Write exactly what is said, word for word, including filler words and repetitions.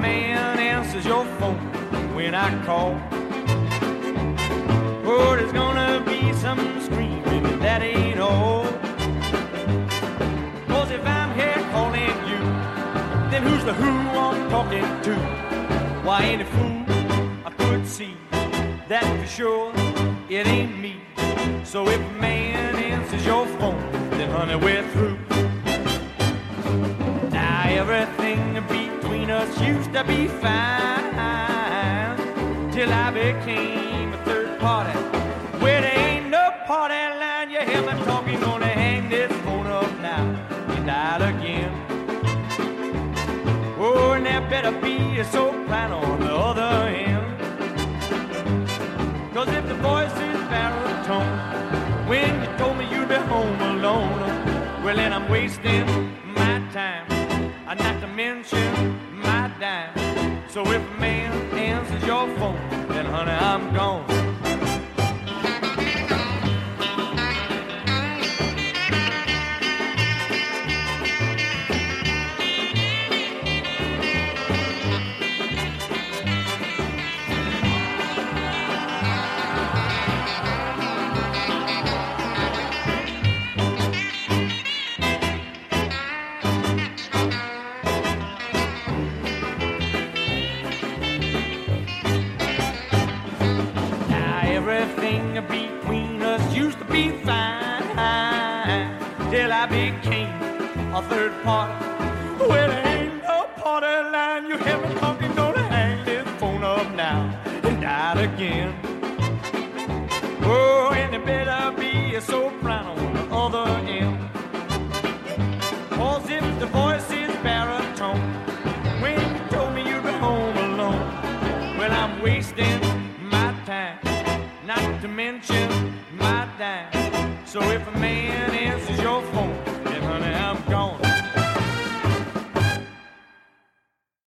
man answers your phone when I call, oh, there's gonna be some screaming, and that ain't all. Cause if I'm here calling you, then who's the who I'm talking to? Why, any fool I could see that for sure it ain't me. So if a man answers your phone, then honey, we're through. Now everything between us used to be fine, till I became a third party. Where there ain't no party line, you hear me talking, gonna hang this phone up now and dial again. Oh, and there better be a soprano on the other end. Cause if the voice is baritone, when you told me you'd be home alone, well then I'm wasting my time, not to mention my dime. So if a man answers your phone, then honey, I'm gone. Everything between us used to be fine, till I became a third party. Well, there ain't no party line, you hear me talking, gonna hang this phone up now and dial again. Oh, and there better be a soprano on the other end. Cause if the voice is baritone, when you told me you'd be home alone, well, I'm wasting my time, not to mention my dime. So if a man answers your